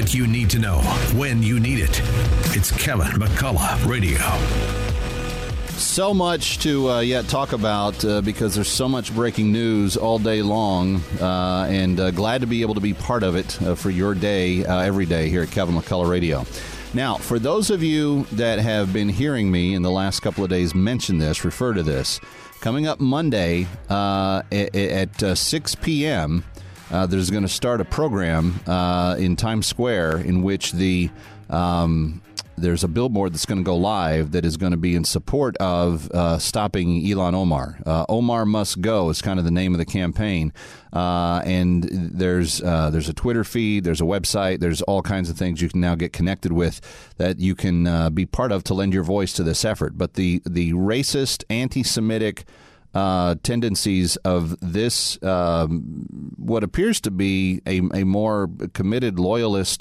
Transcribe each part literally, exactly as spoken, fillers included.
what you need to know when you need it. It's Kevin McCullough Radio. So much to uh, yet talk about uh, because there's so much breaking news all day long, uh, and uh, glad to be able to be part of it uh, for your day uh, every day here at Kevin McCullough Radio. Now, for those of you that have been hearing me in the last couple of days mention this, refer to this, coming up Monday uh, at, at uh, six p.m., uh, there's going to start a program uh, in Times Square in which the um, there's a billboard that's going to go live that is going to be in support of uh, stopping Ilhan Omar. Uh, Omar Must Go is kind of the name of the campaign. Uh, and there's uh, there's a Twitter feed, there's a website, there's all kinds of things you can now get connected with that you can uh, be part of to lend your voice to this effort. But the, the racist, anti-Semitic uh, tendencies of this, um, what appears to be a, a more committed loyalist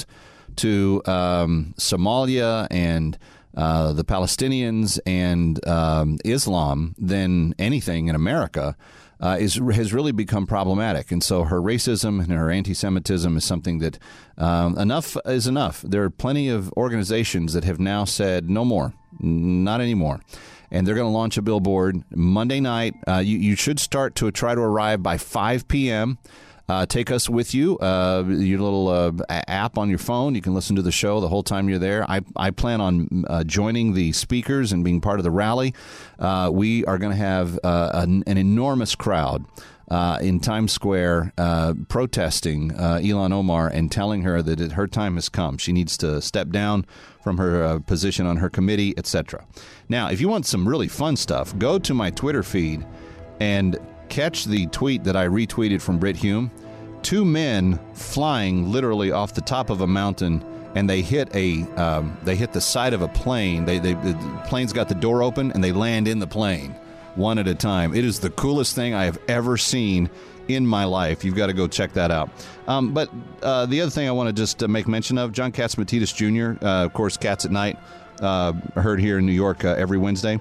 to um, Somalia and uh, the Palestinians and um, Islam than anything in America uh, is has really become problematic. And so her racism and her anti-Semitism is something that um, enough is enough. There are plenty of organizations that have now said no more, not anymore. And they're going to launch a billboard Monday night. Uh, you, you should start to try to arrive by five p.m., Uh, take us with you, uh, your little uh, app on your phone. You can listen to the show the whole time you're there. I, I plan on uh, joining the speakers and being part of the rally. Uh, we are going to have uh, an, an enormous crowd uh, in Times Square uh, protesting uh, Ilhan Omar and telling her that it, her time has come. She needs to step down from her uh, position on her committee, et cetera. Now, if you want some really fun stuff, go to my Twitter feed and catch the tweet that I retweeted from Brit Hume. Two men flying literally off the top of a mountain, and they hit a um, they hit the side of a plane. They, they the plane's got the door open, and they land in the plane one at a time. It is the coolest thing I have ever seen in my life. You've got to go check that out. Um, but uh, the other thing I want to just uh, make mention of, John Catsimatidis Junior, uh, of course, Cats at Night, uh, heard here in New York uh, every Wednesday.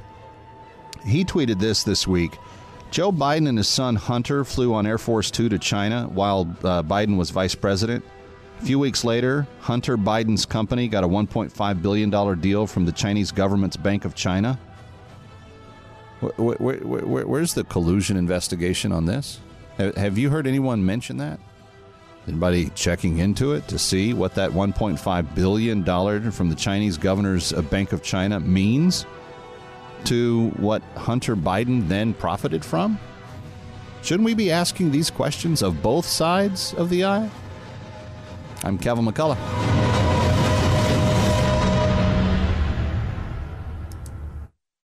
He tweeted this this week. Joe Biden and his son Hunter flew on Air Force Two to China while uh, Biden was vice president. A few weeks later, Hunter Biden's company got a one point five billion dollars deal from the Chinese government's Bank of China. Where, where, where, where's the collusion investigation on this? Have you heard anyone mention that? Anybody checking into it to see what that one point five billion dollars from the Chinese governor's Bank of China means to what Hunter Biden then profited from? Shouldn't we be asking these questions of both sides of the aisle? I'm Kevin McCullough.